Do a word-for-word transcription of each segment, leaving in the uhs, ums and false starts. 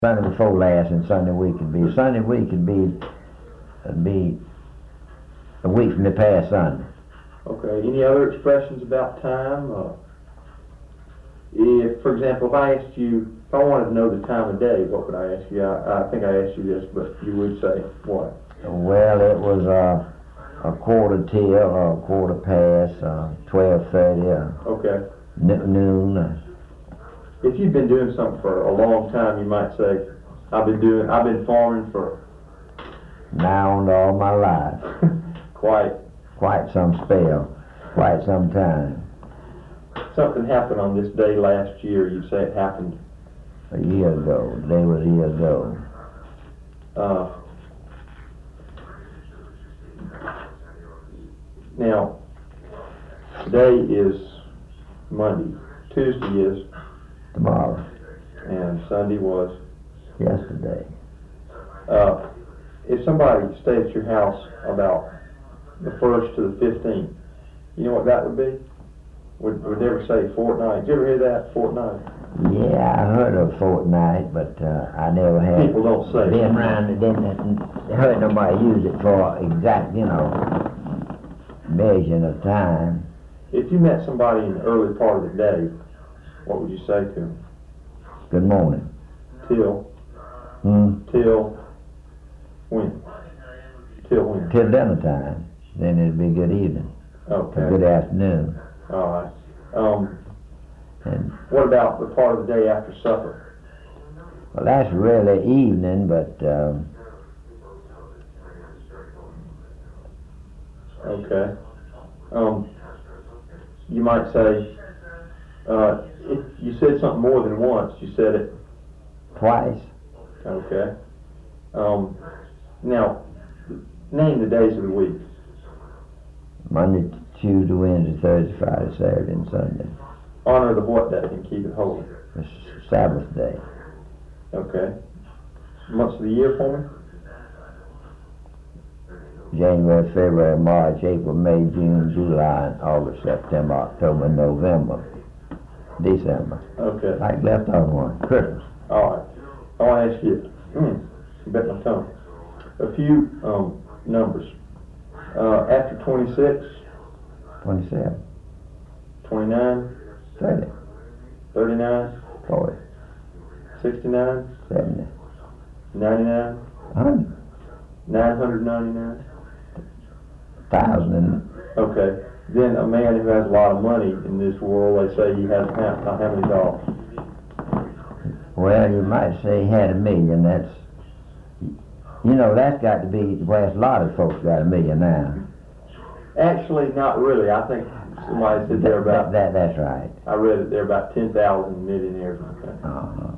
Sunday before last and Sunday week could be. Sunday week could be would be a week from the past Sunday. Okay. Any other expressions about time? Uh, if, for example, if I asked you, if I wanted to know the time of day, what would I ask you? I, I think I asked you this, but you would say what? Well, it was uh, a quarter till, or a quarter past, uh, twelve thirty, uh, Okay. n- noon. Uh, If you've been doing something for a long time, you might say, I've been doing, I've been farming for now and all my life. quite, Quite some spell, quite some time. something happened on this day last year, you say it happened. A year ago. The day was a year ago. Uh, now, today is Monday, Tuesday is, Tomorrow. and Sunday was. Yesterday. Uh, if somebody stayed at your house about the first to the fifteenth, you know what that would be? Would would they ever say fortnight? Did you ever hear that, fortnight? Yeah, I heard of fortnight, but uh, I never had People don't say. been around and didn't heard nobody use it for exact, you know, measuring of time. If you met somebody in the early part of the day, what would you say to them? Good morning. Till, Hmm? till, when? Till when? Till dinner time. Then it'd be good evening. Or good Okay, afternoon. all right. Um, And what about the part of the day after supper? well, that's really evening, but um, Okay. Um, you might say, uh, if you said something more than once, you said it. twice. Okay. Um, now, name the days of the week. Monday, Tuesday, Wednesday, Thursday, Friday, Saturday, and Sunday. Honor the what day and keep it holy. The Sabbath day. Okay. Months of the year for me? January, February, March, April, May, June, July, August, September, October, November, December. Okay. Like left on one. Christmas. All right. I want to ask you, mm, bet my tongue, a few um, numbers. Uh, after twenty-six, twenty-seven, twenty-nine, thirty, thirty-nine, forty, sixty-nine, seventy, ninety-nine, one hundred, nine hundred ninety-nine. one thousand. Okay. Then a man who has a lot of money in this world, they say he has how, how many dollars? Well, you might say he had a million. That's, you know, that's got to be, well, a lot of folks got a million now. Actually, not really. I think somebody said they're about, That, that, that's right. I read it, they're about ten thousand millionaires. Okay. Uh-huh.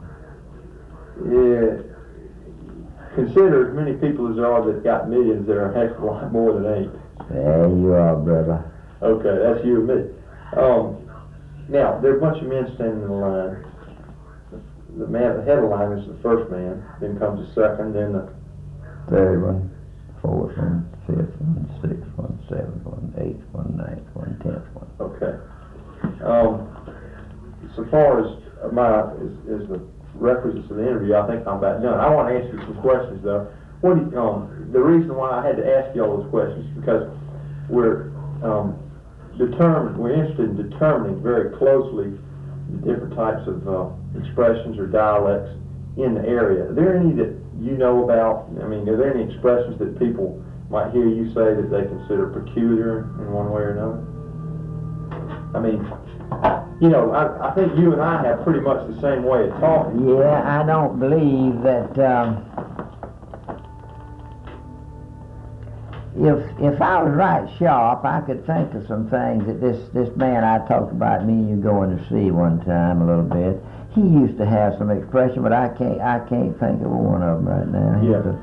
Yeah. Consider as many people as there are that got millions, there are a heck of a lot more than eight. There you are, brother. Okay, that's you and me. Um, now, there are a bunch of men standing in a line. The man at the head of the line is the first man, then comes the second, then the Third one, fourth one, fifth one, sixth one, seventh one, eighth one, ninth one, tenth one. okay. Um, so far as my is, is the requisites of the interview, I think I'm about done. I want to ask you some questions though. What do you, um, the reason why I had to ask you all those questions is because we're um, determined, we're interested in determining very closely the different types of uh, expressions or dialects in the area. Are there any that you know about? I mean, are there any expressions that people might hear you say that they consider peculiar in one way or another? I mean, you know, I, I think you and I have pretty much the same way of talking. Yeah, I don't believe that, um, if if I was right sharp, I could think of some things that this, this man I talked about, me and you going to see one time a little bit, he used to have some expression, but I can't I can't think of one of them right now. He Yeah. was a